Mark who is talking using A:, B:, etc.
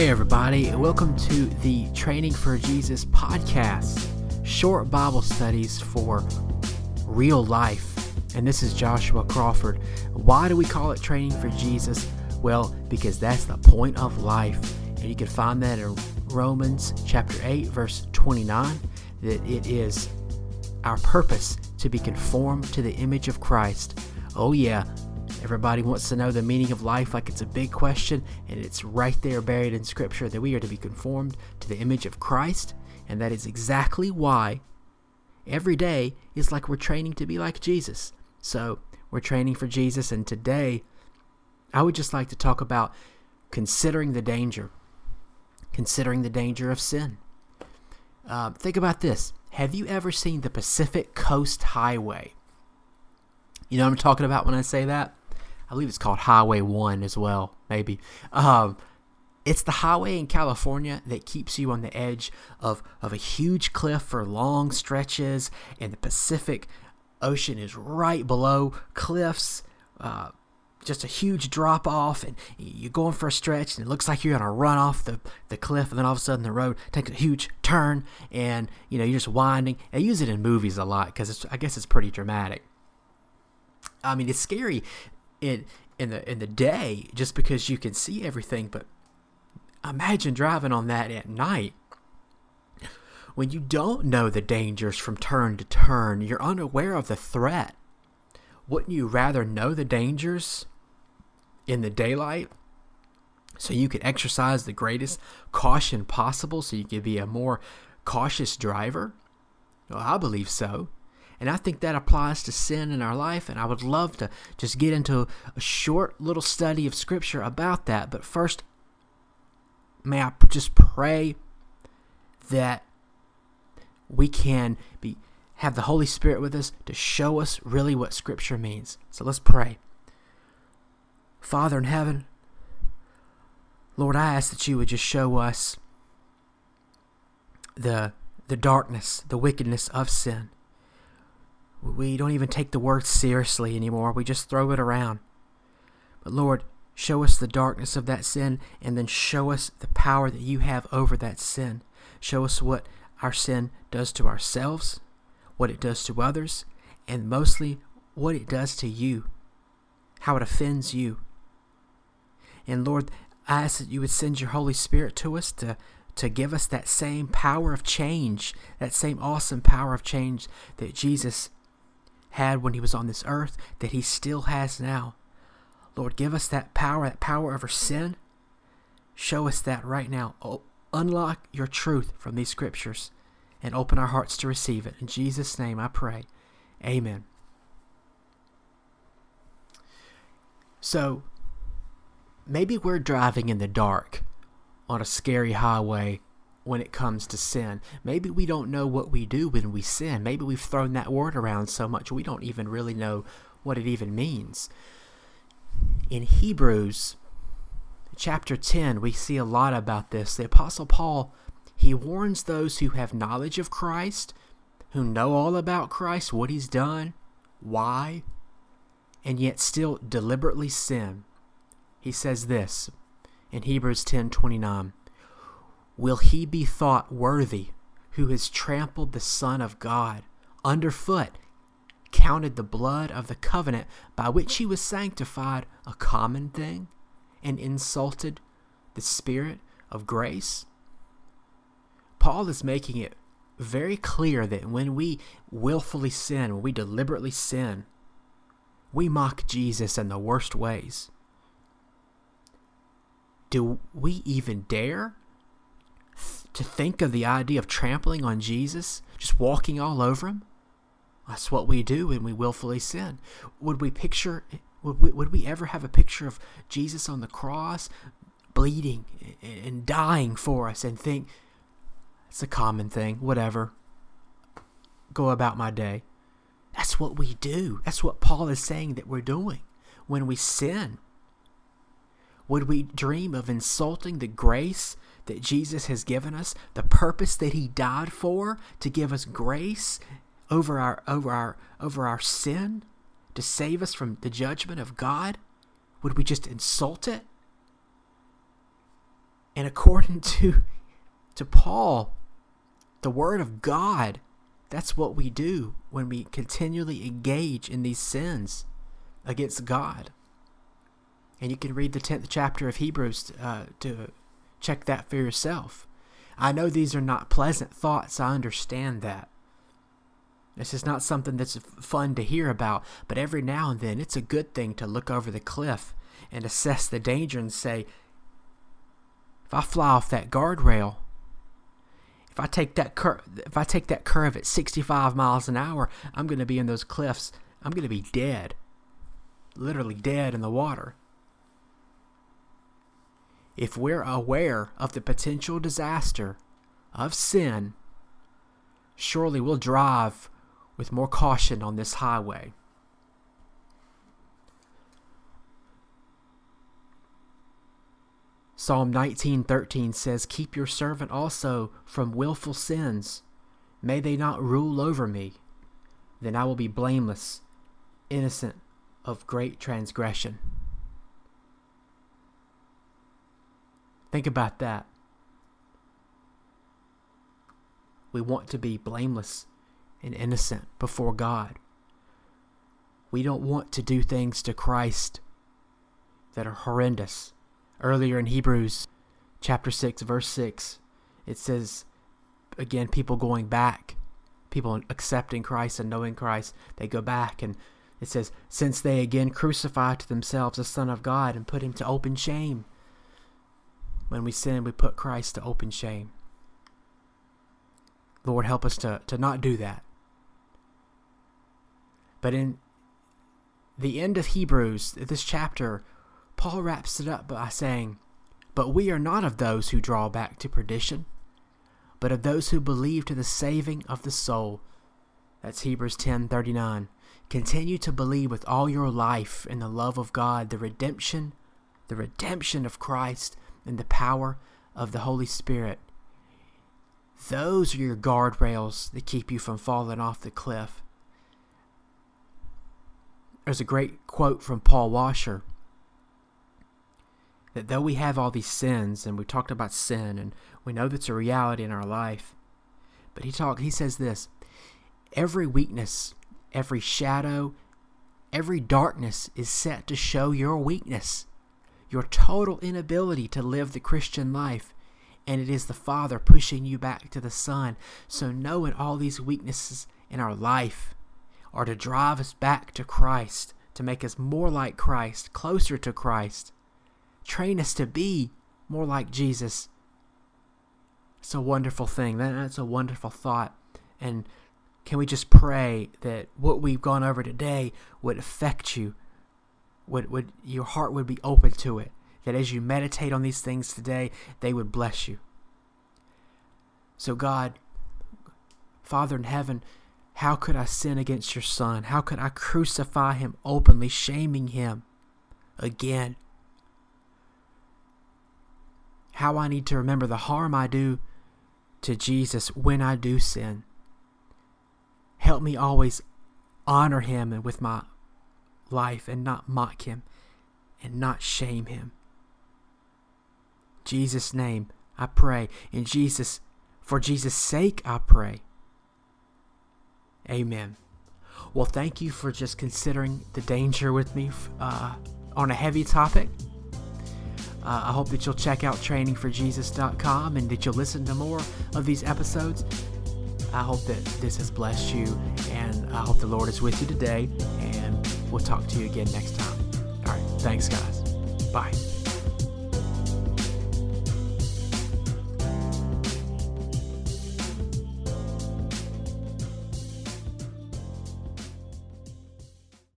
A: Hey everybody, and welcome to the Training for Jesus podcast, short Bible studies for real life. And this is Joshua Crawford. Why do we call it Training for Jesus? Well, because that's the point of life. And you can find that in Romans chapter 8, verse 29, that it is our purpose to be conformed to the image of Christ. Oh yeah, everybody wants to know the meaning of life like it's a big question, and it's right there buried in Scripture that we are to be conformed to the image of Christ, and that is exactly why every day is like we're training to be like Jesus. So we're training for Jesus, and today I would just like to talk about considering the danger of sin. Think about this. Have you ever seen the Pacific Coast Highway? You know what I'm talking about when I say that? I believe it's called Highway 1 as well, maybe. It's the highway in California that keeps you on the edge of a huge cliff for long stretches, and the Pacific Ocean is right below cliffs, just a huge drop off, and you're going for a stretch, and it looks like you're going to run off the cliff, and then all of a sudden the road takes a huge turn, and you're just winding. They use it in movies a lot because I guess it's pretty dramatic. I mean, it's scary in the day just because you can see everything, but imagine driving on that at night when you don't know the dangers from turn to turn. You're unaware of the threat. Wouldn't you rather know the dangers in the daylight so you could exercise the greatest caution possible, so you could be a more cautious driver? Well, I believe so. And I think that applies to sin in our life, and I would love to just get into a short little study of Scripture about that. But first, may I just pray that we can have the Holy Spirit with us to show us really what Scripture means. So let's pray. Father in heaven, Lord, I ask that you would just show us the darkness, the wickedness of sin. We don't even take the word seriously anymore. We just throw it around. But Lord, show us the darkness of that sin, and then show us the power that you have over that sin. Show us what our sin does to ourselves, what it does to others, and mostly what it does to you, how it offends you. And Lord, I ask that you would send your Holy Spirit to us to give us that same power of change, that same awesome power of change that Jesus had when he was on this earth, that he still has now. Lord, give us that power over sin. Show us that right now. Unlock your truth from these Scriptures and open our hearts to receive it. In Jesus' name I pray. Amen. So, maybe we're driving in the dark on a scary highway when it comes to sin. Maybe we don't know what we do when we sin. Maybe we've thrown that word around so much we don't even really know what it even means. In Hebrews chapter 10, we see a lot about this. The Apostle Paul, he warns those who have knowledge of Christ, who know all about Christ, what he's done, why, and yet still deliberately sin. He says this in Hebrews 10:29. Will he be thought worthy who has trampled the Son of God underfoot, counted the blood of the covenant by which he was sanctified a common thing, and insulted the Spirit of grace? Paul is making it very clear that when we willfully sin, when we deliberately sin, we mock Jesus in the worst ways. Do we even dare to think of the idea of trampling on Jesus, just walking all over him? That's what we do when we willfully sin. Would we ever have a picture of Jesus on the cross, bleeding and dying for us, and think, it's a common thing, whatever, go about my day? That's what we do. That's what Paul is saying that we're doing when we sin. Would we dream of insulting the grace that Jesus has given us, the purpose that he died for, to give us grace over our sin, to save us from the judgment of God? Would we just insult it? And according to Paul, the Word of God, that's what we do when we continually engage in these sins against God. And you can read the 10th chapter of Hebrews to check that for yourself. I know these are not pleasant thoughts. I understand that. This is not something that's fun to hear about, but every now and then it's a good thing to look over the cliff and assess the danger and say, if I fly off that guardrail, if I take that curve at 65 miles an hour, I'm going to be in those cliffs. I'm going to be dead. Literally dead in the water. If we're aware of the potential disaster of sin, surely we'll drive with more caution on this highway. Psalm 19:13 says, "Keep your servant also from willful sins. May they not rule over me. Then I will be blameless, innocent of great transgression." Think about that. We want to be blameless and innocent before God. We don't want to do things to Christ that are horrendous. Earlier in Hebrews chapter 6, verse 6, it says, again, people going back, people accepting Christ and knowing Christ, they go back, and it says, since they again crucify to themselves the Son of God and put him to open shame. When we sin, we put Christ to open shame. Lord, help us to not do that. But in the end of Hebrews, this chapter, Paul wraps it up by saying, "But we are not of those who draw back to perdition, but of those who believe to the saving of the soul." That's Hebrews 10:39. Continue to believe with all your life in the love of God, the redemption of Christ, and the power of the Holy Spirit. Those are your guardrails that keep you from falling off the cliff. There's a great quote from Paul Washer that though we have all these sins, and we talked about sin, and we know that's a reality in our life, but he says this: every weakness, every shadow, every darkness is set to show your weakness, your total inability to live the Christian life, and it is the Father pushing you back to the Son. So knowing all these weaknesses in our life are to drive us back to Christ, to make us more like Christ, closer to Christ, train us to be more like Jesus. It's a wonderful thing. That's a wonderful thought. And can we just pray that what we've gone over today would affect you? Would your heart would be open to it, that as you meditate on these things today, they would bless you. So God, Father in heaven, how could I sin against your Son? How could I crucify him openly, shaming him again? How I need to remember the harm I do to Jesus when I do sin. Help me always honor him and with my life, and not mock him and not shame him. In Jesus' name I pray. For Jesus' sake I pray. Amen. Well, thank you for just considering the danger with me on a heavy topic. I hope that you'll check out trainingforjesus.com and that you'll listen to more of these episodes. I hope that this has blessed you, and I hope the Lord is with you today, and we'll talk to you again next time. All right. Thanks, guys. Bye.